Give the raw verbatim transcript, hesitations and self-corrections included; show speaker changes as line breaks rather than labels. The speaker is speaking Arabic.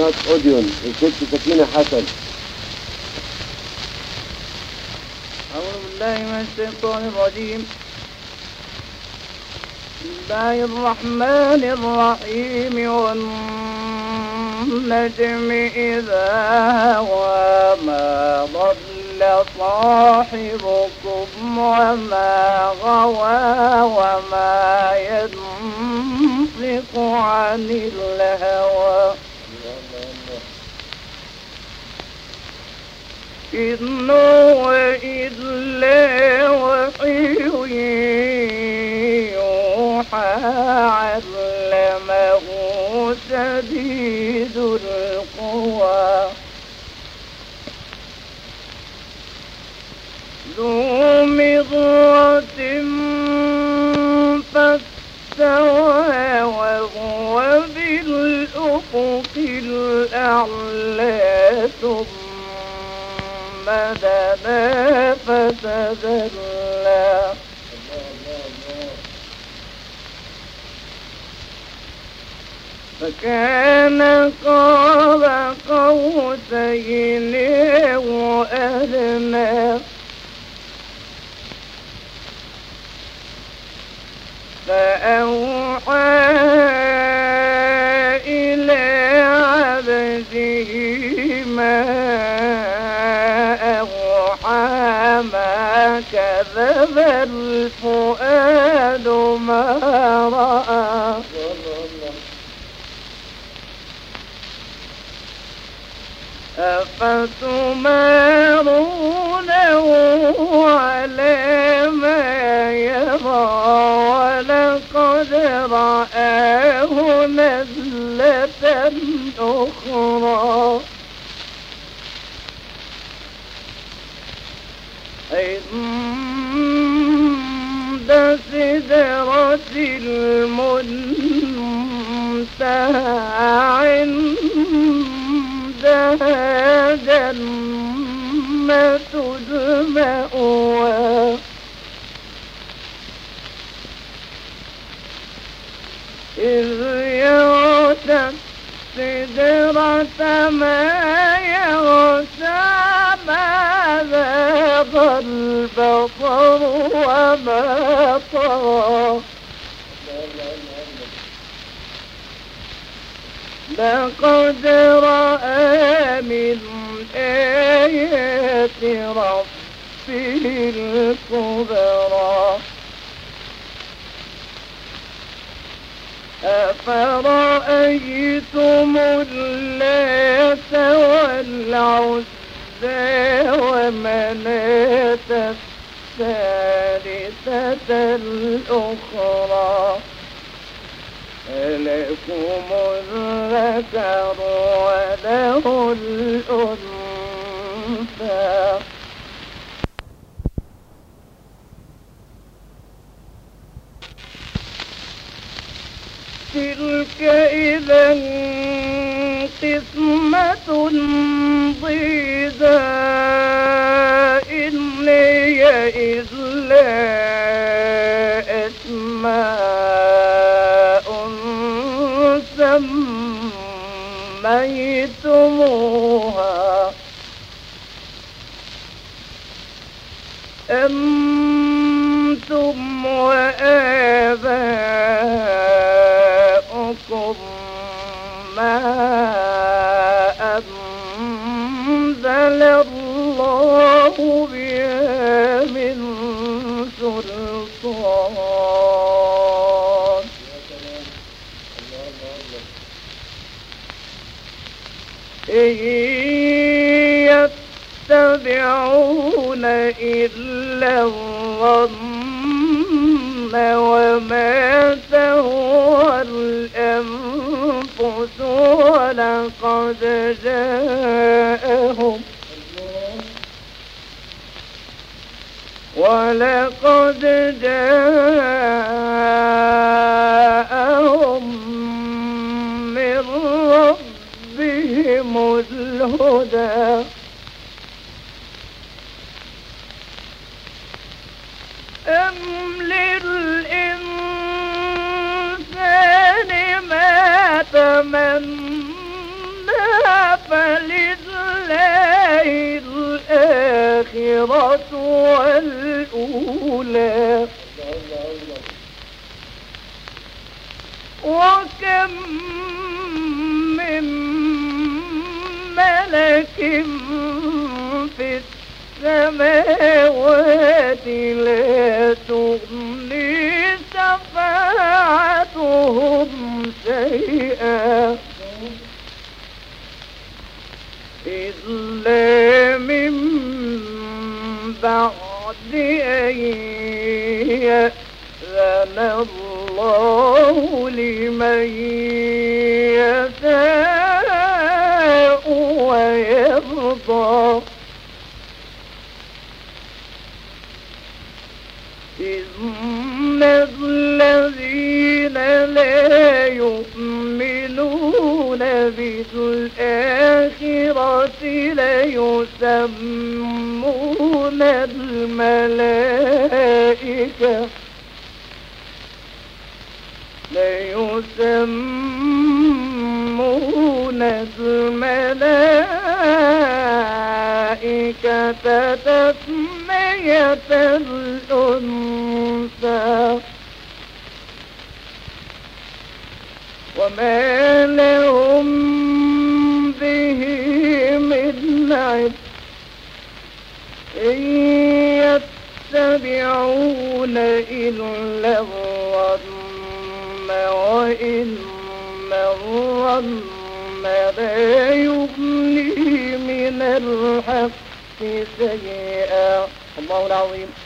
قناة أوديون الست سكينة حسن.
أعوذ بالله من الشيطان الرجيم. بسم الله الرحمن الرحيم. والنجم إذا هوى ما ضل صاحبكم وما غوى وما ينطق عن الهوى إن هو إلا وحي يوحى علمه شديد القوى ذو مرة فاستوى وهو بالأفق الأعلى ثم دنا فتدلى فكان قاب قوسين أو أدنى فأوحى إلى عبده ما أوحى ما كذب الفؤاد ما رأى أفتمارونه على ما يرى ولقد رآه نزلة أخرى عند سدرة المنتهى عندها جنة المأوى إذ يغشى السدرة ما يغشى ما ذاق البصر وما طغى لقد رأى من آيات ربه الكبرى أفرأيتم اللات والعزى ومناة الثالثة الأخرى ألكم الذكر وله الأنثى تلك إذا قسمة ضيزى إن هي إلا أسماء سميتموها أنتم وآباؤكم ما أنزل الله بها من سلطان إن يتبعون إلا الظن وما تهوى الأنفس ولقد جاءهم ولقد جاءهم من ربهم الهدى أم للإنسان ما تمنى والأولى وكم من ملك في السماوات لا تغني شفاعتهم شيئا إلا من بعد أن يأذن الله لمن يشاء ويرضى إن الذين لا يؤمنون بالآخرة ليسمون الملائكة ليسمون الملائكة تسمية الأنثى وما لهم به من علم إن يتبعون إلا الظن وإن الظن لا يغني من الحق شيئا. الله العظيم.